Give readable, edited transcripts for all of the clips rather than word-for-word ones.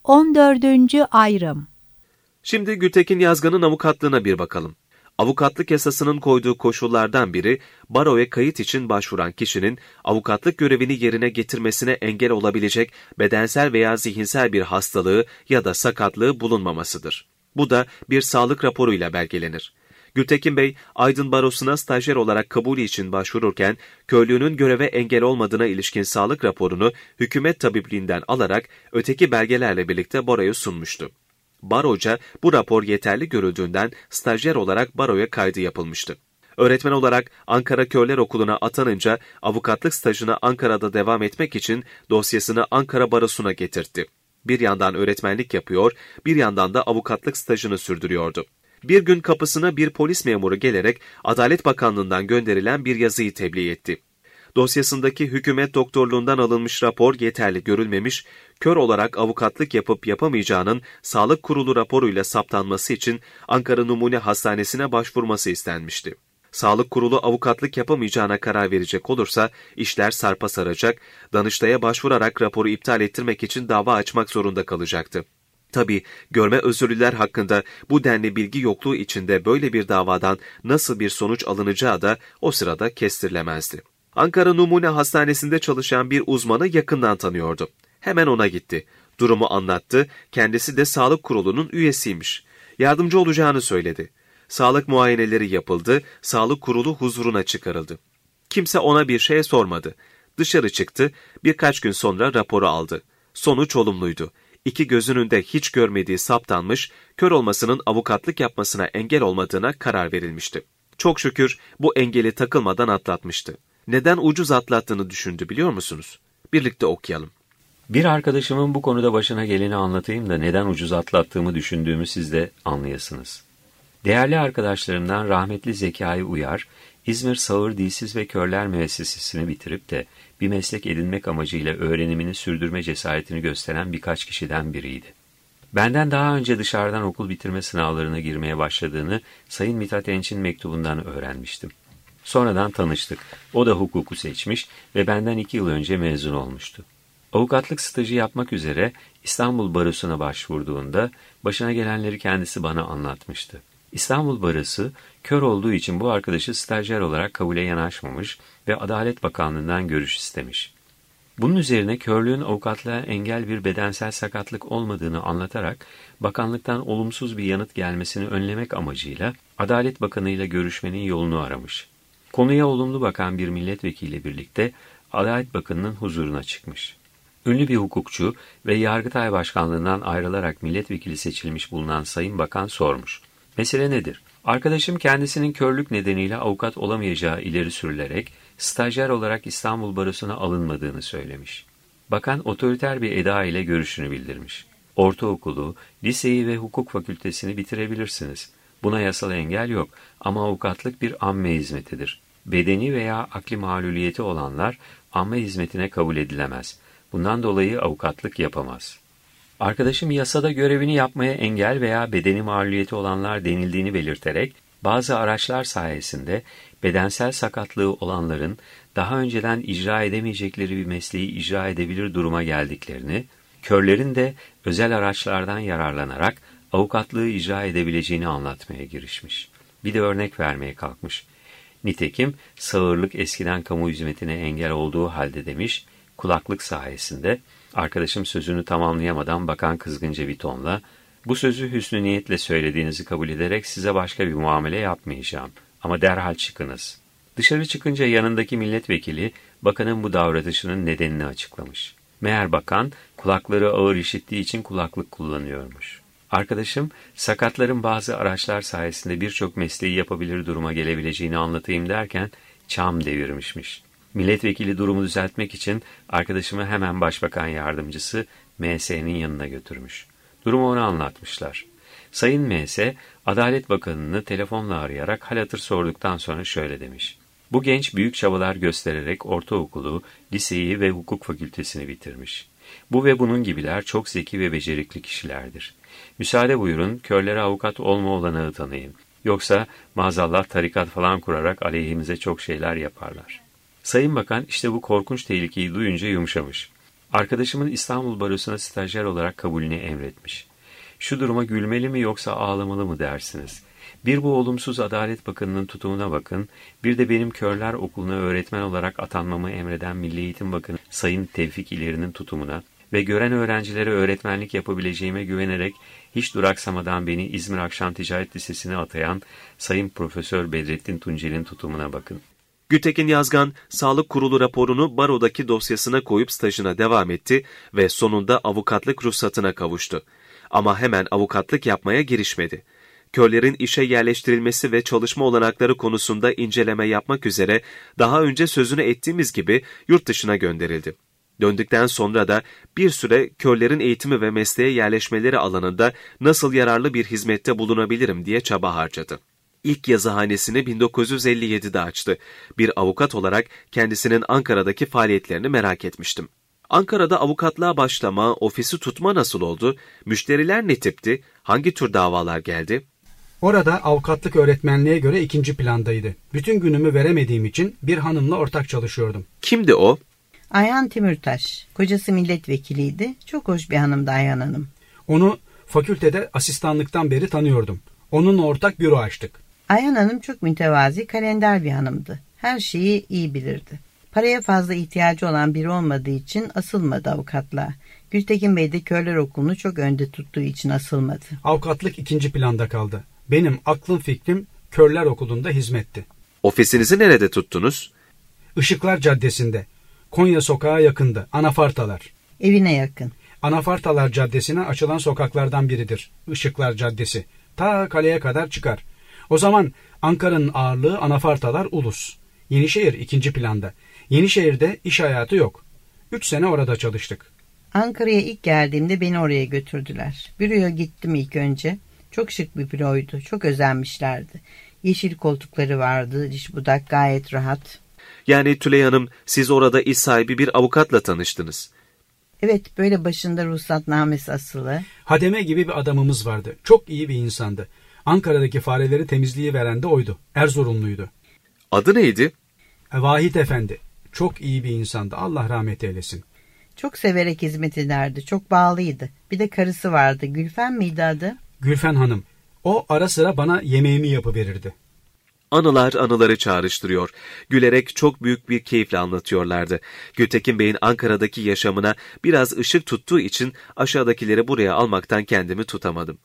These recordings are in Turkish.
14. Ayrım. Şimdi Gültekin Yazgan'ın avukatlığına bir bakalım. Avukatlık yasasının koyduğu koşullardan biri, baroya kayıt için başvuran kişinin avukatlık görevini yerine getirmesine engel olabilecek bedensel veya zihinsel bir hastalığı ya da sakatlığı bulunmamasıdır. Bu da bir sağlık raporuyla belgelenir. Gültekin Bey, Aydın Barosu'na stajyer olarak kabulü için başvururken, körlüğünün göreve engel olmadığına ilişkin sağlık raporunu hükümet tabipliğinden alarak öteki belgelerle birlikte baroya sunmuştu. Baroca bu rapor yeterli görüldüğünden stajyer olarak baroya kaydı yapılmıştı. Öğretmen olarak Ankara Körler Okulu'na atanınca avukatlık stajına Ankara'da devam etmek için dosyasını Ankara Barosu'na getirtti. Bir yandan öğretmenlik yapıyor, bir yandan da avukatlık stajını sürdürüyordu. Bir gün kapısına bir polis memuru gelerek Adalet Bakanlığı'ndan gönderilen bir yazıyı tebliğ etti. Dosyasındaki hükümet doktorluğundan alınmış rapor yeterli görülmemiş, kör olarak avukatlık yapıp yapamayacağının Sağlık Kurulu raporuyla saptanması için Ankara Numune Hastanesi'ne başvurması istenmişti. Sağlık Kurulu avukatlık yapamayacağına karar verecek olursa işler sarpa saracak, Danıştay'a başvurarak raporu iptal ettirmek için dava açmak zorunda kalacaktı. Tabii görme özürlüler hakkında bu denli bilgi yokluğu içinde böyle bir davadan nasıl bir sonuç alınacağı da o sırada kestirilemezdi. Ankara Numune Hastanesi'nde çalışan bir uzmanı yakından tanıyordu. Hemen ona gitti. Durumu anlattı, kendisi de Sağlık Kurulu'nun üyesiymiş. Yardımcı olacağını söyledi. Sağlık muayeneleri yapıldı, Sağlık Kurulu huzuruna çıkarıldı. Kimse ona bir şey sormadı. Dışarı çıktı, birkaç gün sonra raporu aldı. Sonuç olumluydu. İki gözünün de hiç görmediği saptanmış, kör olmasının avukatlık yapmasına engel olmadığına karar verilmişti. Çok şükür bu engeli takılmadan atlatmıştı. Neden ucuz atlattığını düşündü biliyor musunuz? Birlikte okuyalım. Bir arkadaşımın bu konuda başına geleni anlatayım da neden ucuz atlattığımı düşündüğümü siz de anlayasınız. Değerli arkadaşlarımdan rahmetli Zekai Uyar, İzmir Sağır Dilsiz ve Körler Müessesesi'ni bitirip de bir meslek edinmek amacıyla öğrenimini sürdürme cesaretini gösteren birkaç kişiden biriydi. Benden daha önce dışarıdan okul bitirme sınavlarına girmeye başladığını Sayın Mithat Enç'in mektubundan öğrenmiştim. Sonradan tanıştık. O da hukuku seçmiş ve benden 2 yıl önce mezun olmuştu. Avukatlık stajı yapmak üzere İstanbul Barosu'na başvurduğunda başına gelenleri kendisi bana anlatmıştı. İstanbul Barosu, kör olduğu için bu arkadaşı stajyer olarak kabule yanaşmamış ve Adalet Bakanlığı'ndan görüş istemiş. Bunun üzerine körlüğün avukatlığa engel bir bedensel sakatlık olmadığını anlatarak bakanlıktan olumsuz bir yanıt gelmesini önlemek amacıyla Adalet Bakanı ile görüşmenin yolunu aramış. Konuya olumlu bakan bir milletvekiliyle birlikte Adalet Bakanı'nın huzuruna çıkmış. Ünlü bir hukukçu ve Yargıtay Başkanlığı'ndan ayrılarak milletvekili seçilmiş bulunan Sayın Bakan sormuş. Mesele nedir? Arkadaşım kendisinin körlük nedeniyle avukat olamayacağı ileri sürülerek stajyer olarak İstanbul Barosu'na alınmadığını söylemiş. Bakan otoriter bir eda ile görüşünü bildirmiş. Ortaokulu, liseyi ve hukuk fakültesini bitirebilirsiniz. Buna yasal engel yok ama avukatlık bir amme hizmetidir. Bedeni veya akli maluliyeti olanlar amme hizmetine kabul edilemez. Bundan dolayı avukatlık yapamaz. Arkadaşım yasada görevini yapmaya engel veya bedeni mağluliyeti olanlar denildiğini belirterek bazı araçlar sayesinde bedensel sakatlığı olanların daha önceden icra edemeyecekleri bir mesleği icra edebilir duruma geldiklerini, körlerin de özel araçlardan yararlanarak avukatlığı icra edebileceğini anlatmaya girişmiş. Bir de örnek vermeye kalkmış. Nitekim sağırlık eskiden kamu hizmetine engel olduğu halde demiş, kulaklık sayesinde arkadaşım sözünü tamamlayamadan bakan kızgınca bir tonla, bu sözü hüsnü niyetle söylediğinizi kabul ederek size başka bir muamele yapmayacağım ama derhal çıkınız. Dışarı çıkınca yanındaki milletvekili bakanın bu davranışının nedenini açıklamış. Meğer bakan kulakları ağır işittiği için kulaklık kullanıyormuş. Arkadaşım sakatların bazı araçlar sayesinde birçok mesleği yapabilir duruma gelebileceğini anlatayım derken çam devirmişmiş. Milletvekili durumu düzeltmek için arkadaşımı hemen Başbakan Yardımcısı M.S.'nin yanına götürmüş. Durumu ona anlatmışlar. Sayın M.S. Adalet Bakanı'nı telefonla arayarak hal hatır sorduktan sonra şöyle demiş. Bu genç büyük çabalar göstererek ortaokulu, liseyi ve hukuk fakültesini bitirmiş. Bu ve bunun gibiler çok zeki ve becerikli kişilerdir. Müsaade buyurun, körlere avukat olma olanağı tanıyın. Yoksa maazallah tarikat falan kurarak aleyhimize çok şeyler yaparlar. Sayın Bakan işte bu korkunç tehlikeyi duyunca yumuşamış. Arkadaşımın İstanbul Barosu'na stajyer olarak kabulünü emretmiş. Şu duruma gülmeli mi yoksa ağlamalı mı dersiniz? Bir bu olumsuz Adalet Bakanı'nın tutumuna bakın, bir de benim Körler Okulu'na öğretmen olarak atanmamı emreden Milli Eğitim Bakanı Sayın Tevfik İleri'nin tutumuna ve gören öğrencilere öğretmenlik yapabileceğime güvenerek hiç duraksamadan beni İzmir Akşam Ticaret Lisesi'ne atayan Sayın Profesör Bedrettin Tuncel'in tutumuna bakın. Gültekin Yazgan, Sağlık Kurulu raporunu barodaki dosyasına koyup stajına devam etti ve sonunda avukatlık ruhsatına kavuştu. Ama hemen avukatlık yapmaya girişmedi. Körlerin işe yerleştirilmesi ve çalışma olanakları konusunda inceleme yapmak üzere daha önce sözünü ettiğimiz gibi yurt dışına gönderildi. Döndükten sonra da bir süre körlerin eğitimi ve mesleğe yerleşmeleri alanında nasıl yararlı bir hizmette bulunabilirim diye çaba harcadı. İlk yazıhanesini 1957'de açtı. Bir avukat olarak kendisinin Ankara'daki faaliyetlerini merak etmiştim. Ankara'da avukatlığa başlama, ofisi tutma nasıl oldu? Müşteriler ne tipti? Hangi tür davalar geldi? Orada avukatlık öğretmenliğe göre ikinci plandaydı. Bütün günümü veremediğim için bir hanımla ortak çalışıyordum. Kimdi o? Ayhan Timurtaş. Kocası milletvekiliydi. Çok hoş bir hanımdı Ayhan Hanım. Onu fakültede asistanlıktan beri tanıyordum. Onunla ortak büro açtık. Ayhan Hanım çok mütevazi, kalender bir hanımdı. Her şeyi iyi bilirdi. Paraya fazla ihtiyacı olan biri olmadığı için asılmadı avukatlığa. Gültekin Bey de Körler Okulu'nu çok önde tuttuğu için asılmadı. Avukatlık ikinci planda kaldı. Benim aklım fikrim Körler Okulu'nda hizmetti. Ofisinizi nerede tuttunuz? Işıklar Caddesi'nde. Konya Sokağı yakındı. Anafartalar. Evine yakın. Anafartalar Caddesi'ne açılan sokaklardan biridir. Işıklar Caddesi. Ta kaleye kadar çıkar. O zaman Ankara'nın ağırlığı Anafartalar Ulus. Yenişehir ikinci planda. Yenişehir'de iş hayatı yok. 3 sene orada çalıştık. Ankara'ya ilk geldiğimde beni oraya götürdüler. Büroya gittim ilk önce. Çok şık bir büroydu. Çok özenmişlerdi. Yeşil koltukları vardı. Diş budak gayet rahat. Yani Tülay Hanım, siz orada iş sahibi bir avukatla tanıştınız. Evet, böyle başında ruhsatnamesi asılı. Hademe gibi bir adamımız vardı. Çok iyi bir insandı. Ankara'daki fareleri temizliği veren de oydu. Erzurumluydu. Adı neydi? Vahit Efendi. Çok iyi bir insandı. Allah rahmet eylesin. Çok severek hizmet ederdi. Çok bağlıydı. Bir de karısı vardı. Gülfen miydi adı? Gülfen Hanım. O ara sıra bana yemeğimi yapıverirdi. Anılar anıları çağrıştırıyor. Gülerek çok büyük bir keyifle anlatıyorlardı. Gültekin Bey'in Ankara'daki yaşamına biraz ışık tuttuğu için aşağıdakileri buraya almaktan kendimi tutamadım.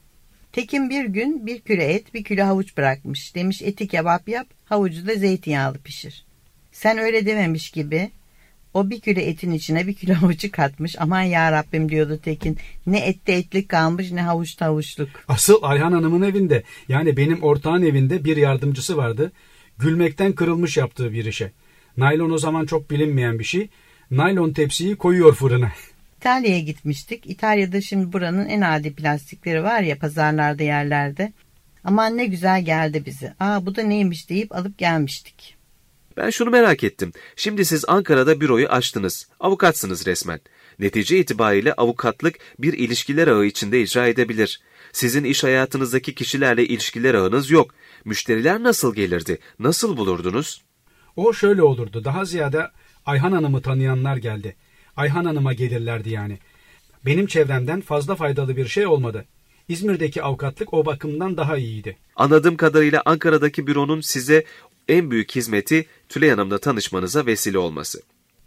Tekin bir gün bir küre et, bir küre havuç bırakmış. Demiş eti kebap yap, havucu da zeytinyağlı pişir. Sen öyle dememiş gibi o bir küre etin içine bir kilo havucu katmış. Aman ya Rabbim diyordu Tekin. Ne ette etlik kalmış ne havuçta havuçluk. Asıl Ayhan Hanım'ın evinde, yani benim ortağın evinde bir yardımcısı vardı. Gülmekten kırılmış yaptığı bir işe. Naylon o zaman çok bilinmeyen bir şey. Naylon tepsiyi koyuyor fırına. İtalya'ya gitmiştik. İtalya'da şimdi buranın en adi plastikleri var ya pazarlarda yerlerde. Aman ne güzel geldi bize. Aa bu da neymiş deyip alıp gelmiştik. Ben şunu merak ettim. Şimdi siz Ankara'da büroyu açtınız. Avukatsınız resmen. Netice itibariyle avukatlık bir ilişkiler ağı içinde icra edebilir. Sizin iş hayatınızdaki kişilerle ilişkiler ağınız yok. Müşteriler nasıl gelirdi? Nasıl bulurdunuz? O şöyle olurdu. Daha ziyade Ayhan Hanım'ı tanıyanlar geldi. Ayhan Hanım'a gelirlerdi yani. Benim çevremden fazla faydalı bir şey olmadı. İzmir'deki avukatlık o bakımdan daha iyiydi. Anladığım kadarıyla Ankara'daki büronun size en büyük hizmeti Tülay Hanım'la tanışmanıza vesile olması.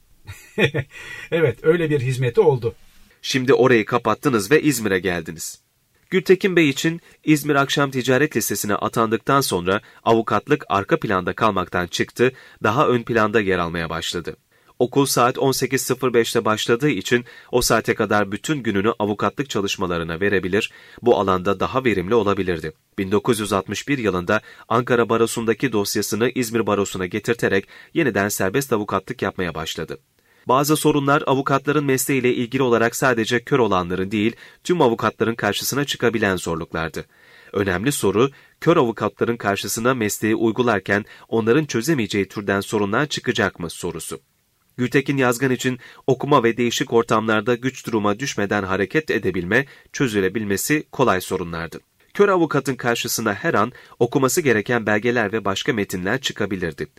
Evet, öyle bir hizmeti oldu. Şimdi orayı kapattınız ve İzmir'e geldiniz. Gültekin Bey için İzmir Akşam Ticaret Lisesi'ne atandıktan sonra avukatlık arka planda kalmaktan çıktı, daha ön planda yer almaya başladı. Okul saat 18.05'te başladığı için o saate kadar bütün gününü avukatlık çalışmalarına verebilir, bu alanda daha verimli olabilirdi. 1961 yılında Ankara Barosu'ndaki dosyasını İzmir Barosu'na getirterek yeniden serbest avukatlık yapmaya başladı. Bazı sorunlar avukatların mesleğiyle ilgili olarak sadece kör olanların değil, tüm avukatların karşısına çıkabilen zorluklardı. Önemli soru, kör avukatların karşısına mesleği uygularken onların çözemeyeceği türden sorunlar çıkacak mı sorusu. Gültekin Yazgan için okuma ve değişik ortamlarda güç duruma düşmeden hareket edebilme, çözülebilmesi kolay sorunlardı. Kör avukatın karşısına her an okuması gereken belgeler ve başka metinler çıkabilirdi.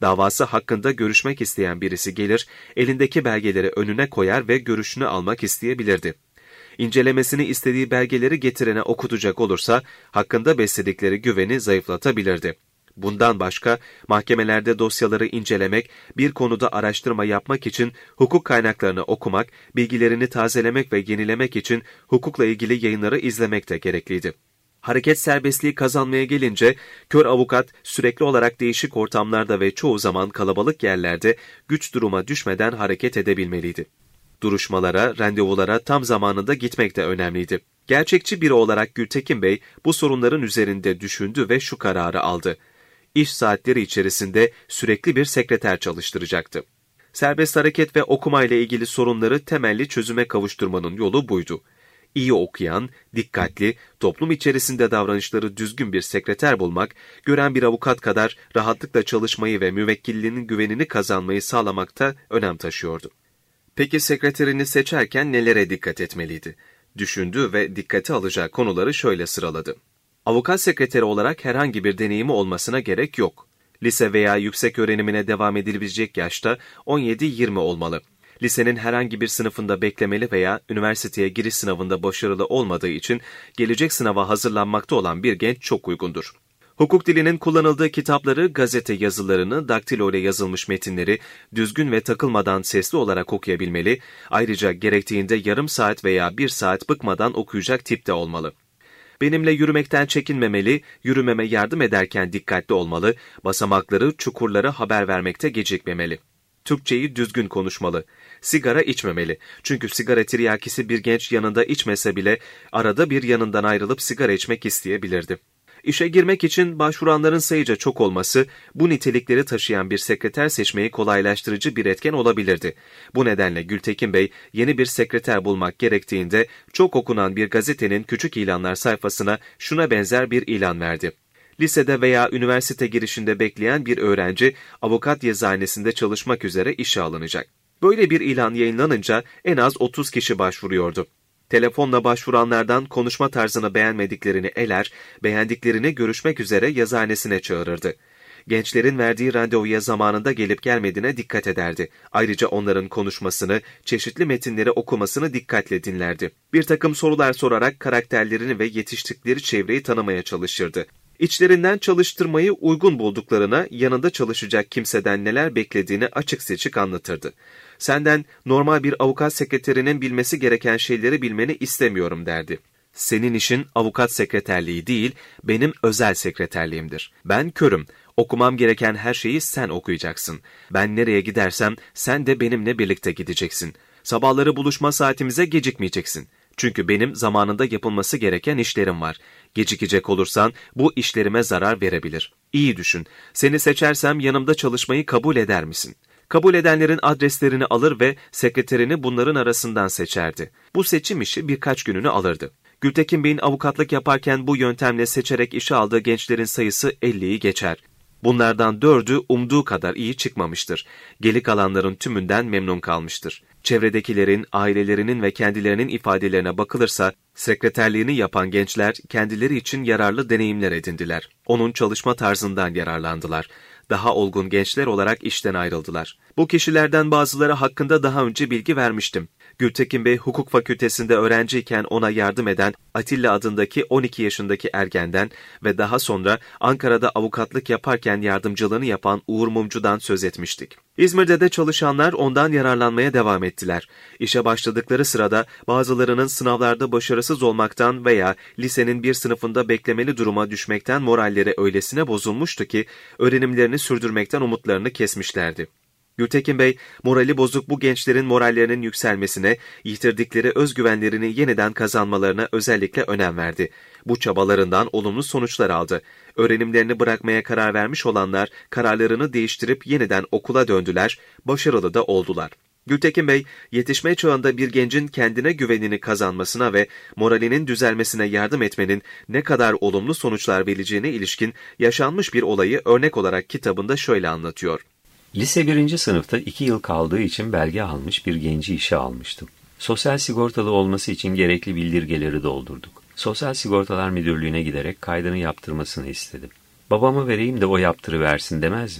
Davası hakkında görüşmek isteyen birisi gelir, elindeki belgeleri önüne koyar ve görüşünü almak isteyebilirdi. İncelemesini istediği belgeleri getirene okutacak olursa hakkında besledikleri güveni zayıflatabilirdi. Bundan başka mahkemelerde dosyaları incelemek, bir konuda araştırma yapmak için hukuk kaynaklarını okumak, bilgilerini tazelemek ve yenilemek için hukukla ilgili yayınları izlemek de gerekliydi. Hareket serbestliği kazanmaya gelince kör avukat sürekli olarak değişik ortamlarda ve çoğu zaman kalabalık yerlerde güç duruma düşmeden hareket edebilmeliydi. Duruşmalara, randevulara tam zamanında gitmek de önemliydi. Gerçekçi biri olarak Gültekin Bey bu sorunların üzerinde düşündü ve şu kararı aldı. İş saatleri içerisinde sürekli bir sekreter çalıştıracaktı. Serbest hareket ve okuma ile ilgili sorunları temelli çözüme kavuşturmanın yolu buydu. İyi okuyan, dikkatli, toplum içerisinde davranışları düzgün bir sekreter bulmak, gören bir avukat kadar rahatlıkla çalışmayı ve müvekkilliğinin güvenini kazanmayı sağlamakta önem taşıyordu. Peki sekreterini seçerken nelere dikkat etmeliydi? Düşündü ve dikkate alacağı konuları şöyle sıraladı. Avukat sekreteri olarak herhangi bir deneyimi olmasına gerek yok. Lise veya yüksek öğrenimine devam edilebilecek yaşta 17-20 olmalı. Lisenin herhangi bir sınıfında beklemeli veya üniversiteye giriş sınavında başarılı olmadığı için gelecek sınava hazırlanmakta olan bir genç çok uygundur. Hukuk dilinin kullanıldığı kitapları, gazete yazılarını, daktilo ile yazılmış metinleri düzgün ve takılmadan sesli olarak okuyabilmeli, ayrıca gerektiğinde yarım saat veya 1 saat bıkmadan okuyacak tipte olmalı. Benimle yürümekten çekinmemeli, yürümeme yardım ederken dikkatli olmalı, basamakları, çukurları haber vermekte gecikmemeli. Türkçeyi düzgün konuşmalı. Sigara içmemeli. Çünkü sigara tiryakisi bir genç yanında içmese bile arada bir yanından ayrılıp sigara içmek isteyebilirdi. İşe girmek için başvuranların sayıca çok olması, bu nitelikleri taşıyan bir sekreter seçmeyi kolaylaştırıcı bir etken olabilirdi. Bu nedenle Gültekin Bey, yeni bir sekreter bulmak gerektiğinde çok okunan bir gazetenin küçük ilanlar sayfasına şuna benzer bir ilan verdi. Lisede veya üniversite girişinde bekleyen bir öğrenci, avukat yazıhanesinde çalışmak üzere işe alınacak. Böyle bir ilan yayınlanınca en az 30 kişi başvuruyordu. Telefonla başvuranlardan konuşma tarzını beğenmediklerini eler, beğendiklerini görüşmek üzere yazıhanesine çağırırdı. Gençlerin verdiği randevuya zamanında gelip gelmediğine dikkat ederdi. Ayrıca onların konuşmasını, çeşitli metinleri okumasını dikkatle dinlerdi. Bir takım sorular sorarak karakterlerini ve yetiştikleri çevreyi tanımaya çalışırdı. İçlerinden çalıştırmayı uygun bulduklarına, yanında çalışacak kimseden neler beklediğini açık seçik anlatırdı. Senden normal bir avukat sekreterinin bilmesi gereken şeyleri bilmeni istemiyorum derdi. Senin işin avukat sekreterliği değil, benim özel sekreterliğimdir. Ben körüm. Okumam gereken her şeyi sen okuyacaksın. Ben nereye gidersem sen de benimle birlikte gideceksin. Sabahları buluşma saatimize gecikmeyeceksin. Çünkü benim zamanında yapılması gereken işlerim var. Gecikecek olursan bu işlerime zarar verebilir. İyi düşün. Seni seçersem yanımda çalışmayı kabul eder misin? Kabul edenlerin adreslerini alır ve sekreterini bunların arasından seçerdi. Bu seçim işi birkaç gününü alırdı. Gültekin Bey'in avukatlık yaparken bu yöntemle seçerek işe aldığı gençlerin sayısı 50'yi geçer. Bunlardan 4'ü umduğu kadar iyi çıkmamıştır. Geri kalanların tümünden memnun kalmıştır. Çevredekilerin, ailelerinin ve kendilerinin ifadelerine bakılırsa, sekreterliğini yapan gençler kendileri için yararlı deneyimler edindiler. Onun çalışma tarzından yararlandılar. Daha olgun gençler olarak işten ayrıldılar. Bu kişilerden bazıları hakkında daha önce bilgi vermiştim. Gültekin Bey hukuk fakültesinde öğrenciyken ona yardım eden Atilla adındaki 12 yaşındaki ergenden ve daha sonra Ankara'da avukatlık yaparken yardımcılığını yapan Uğur Mumcu'dan söz etmiştik. İzmir'de de çalışanlar ondan yararlanmaya devam ettiler. İşe başladıkları sırada bazılarının sınavlarda başarısız olmaktan veya lisenin bir sınıfında beklemeli duruma düşmekten moralleri öylesine bozulmuştu ki öğrenimlerini sürdürmekten umutlarını kesmişlerdi. Gültekin Bey, morali bozuk bu gençlerin morallerinin yükselmesine, yitirdikleri özgüvenlerini yeniden kazanmalarına özellikle önem verdi. Bu çabalarından olumlu sonuçlar aldı. Öğrenimlerini bırakmaya karar vermiş olanlar kararlarını değiştirip yeniden okula döndüler, başarılı da oldular. Gültekin Bey, yetişme çağında bir gencin kendine güvenini kazanmasına ve moralinin düzelmesine yardım etmenin ne kadar olumlu sonuçlar vereceğine ilişkin yaşanmış bir olayı örnek olarak kitabında şöyle anlatıyor. Lise 1. sınıfta 2 yıl kaldığı için belge almış bir genci işe almıştım. Sosyal sigortalı olması için gerekli bildirgeleri doldurduk. Sosyal Sigortalar Müdürlüğü'ne giderek kaydını yaptırmasını istedim. Babamı vereyim de o yaptırıversin demez mi?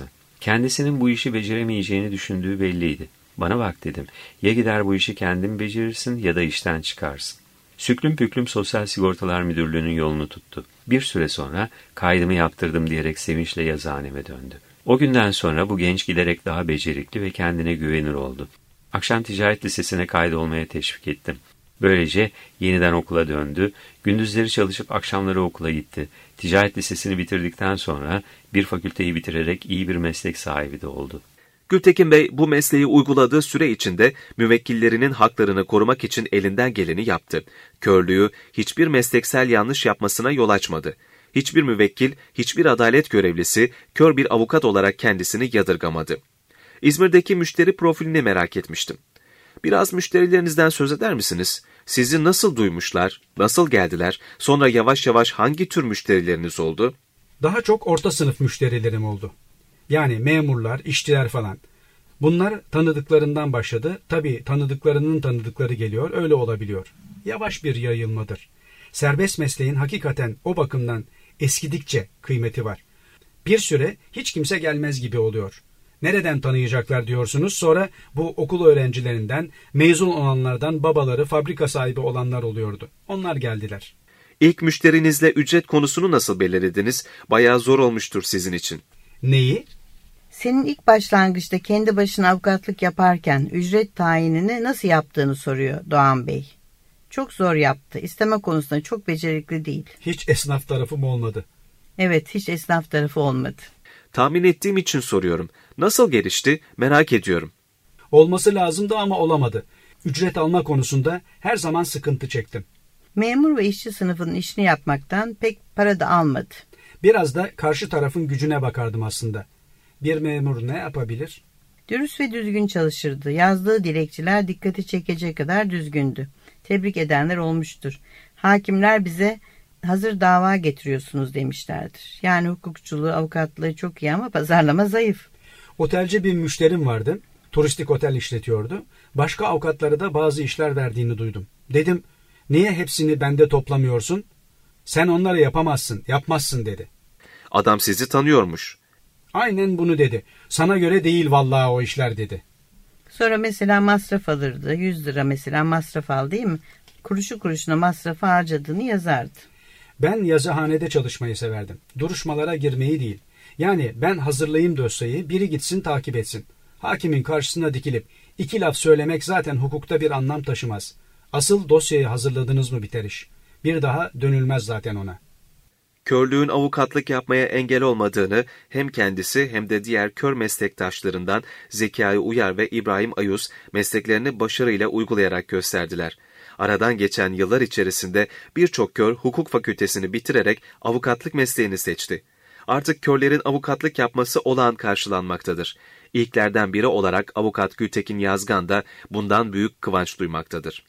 Kendisinin bu işi beceremeyeceğini düşündüğü belliydi. Bana bak dedim, ya gider bu işi kendin becerirsin ya da işten çıkarsın. Süklüm püklüm Sosyal Sigortalar Müdürlüğü'nün yolunu tuttu. Bir süre sonra kaydımı yaptırdım diyerek sevinçle yazıhaneme döndü. O günden sonra bu genç giderek daha becerikli ve kendine güvenir oldu. Akşam ticaret lisesine kaydolmaya teşvik ettim. Böylece yeniden okula döndü, gündüzleri çalışıp akşamları okula gitti. Ticaret lisesini bitirdikten sonra bir fakülteyi bitirerek iyi bir meslek sahibi de oldu. Gültekin Bey bu mesleği uyguladığı süre içinde müvekkillerinin haklarını korumak için elinden geleni yaptı. Körlüğü hiçbir mesleksel yanlış yapmasına yol açmadı. Hiçbir müvekkil, hiçbir adalet görevlisi kör bir avukat olarak kendisini yadırgamadı. İzmir'deki müşteri profilini merak etmiştim. Biraz müşterilerinizden söz eder misiniz? Sizi nasıl duymuşlar, nasıl geldiler, sonra yavaş yavaş hangi tür müşterileriniz oldu? Daha çok orta sınıf müşterilerim oldu. Yani memurlar, işçiler falan. Bunlar tanıdıklarından başladı. Tabii tanıdıklarının tanıdıkları geliyor, öyle olabiliyor. Yavaş bir yayılmadır. Serbest mesleğin hakikaten o bakımdan eskidikçe kıymeti var. Bir süre hiç kimse gelmez gibi oluyor. Nereden tanıyacaklar diyorsunuz, sonra bu okul öğrencilerinden, mezun olanlardan babaları fabrika sahibi olanlar oluyordu. Onlar geldiler. İlk müşterinizle ücret konusunu nasıl belirlediniz? Bayağı zor olmuştur sizin için. Neyi? Senin ilk başlangıçta kendi başına avukatlık yaparken ücret tayinini nasıl yaptığını soruyor Doğan Bey. Çok zor yaptı. İsteme konusunda çok becerikli değil. Hiç esnaf tarafım olmadı. Evet, hiç esnaf tarafı olmadı. Tahmin ettiğim için soruyorum. Nasıl gelişti? Merak ediyorum. Olması lazımdı ama olamadı. Ücret alma konusunda her zaman sıkıntı çektim. Memur ve işçi sınıfının işini yapmaktan pek para da almadı. Biraz da karşı tarafın gücüne bakardım aslında. Bir memur ne yapabilir? Dürüst ve düzgün çalışırdı. Yazdığı dilekçeler dikkati çekecek kadar düzgündü. Tebrik edenler olmuştur. Hakimler bize hazır dava getiriyorsunuz demişlerdir. Yani hukukçuluğu, avukatlığı çok iyi ama pazarlama zayıf. Otelci bir müşterim vardı. Turistik otel işletiyordu. Başka avukatlara da bazı işler verdiğini duydum. Dedim, niye hepsini bende toplamıyorsun? Sen onları yapamazsın, yapmazsın dedi. Adam sizi tanıyormuş. Aynen bunu dedi. Sana göre değil vallahi o işler dedi. Sonra mesela masraf alırdı. 100 lira mesela masraf al değil mi? Kuruşu kuruşuna masrafı harcadığını yazardı. Ben yazıhanede çalışmayı severdim. Duruşmalara girmeyi değil. Yani ben hazırlayayım dosyayı, biri gitsin takip etsin. Hakimin karşısına dikilip 2 laf söylemek zaten hukukta bir anlam taşımaz. Asıl dosyayı hazırladınız mı biter iş. Bir daha dönülmez zaten ona. Körlüğün avukatlık yapmaya engel olmadığını hem kendisi hem de diğer kör meslektaşlarından Zekai Uyar ve İbrahim Ayuz mesleklerini başarıyla uygulayarak gösterdiler. Aradan geçen yıllar içerisinde birçok kör hukuk fakültesini bitirerek avukatlık mesleğini seçti. Artık körlerin avukatlık yapması olağan karşılanmaktadır. İlklerden biri olarak avukat Gültekin Yazgan da bundan büyük kıvanç duymaktadır.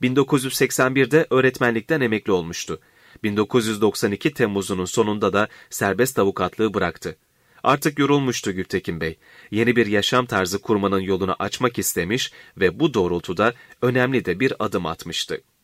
1981'de öğretmenlikten emekli olmuştu. 1992 Temmuz'unun sonunda da serbest avukatlığı bıraktı. Artık yorulmuştu Gültekin Bey. Yeni bir yaşam tarzı kurmanın yolunu açmak istemiş ve bu doğrultuda önemli de bir adım atmıştı.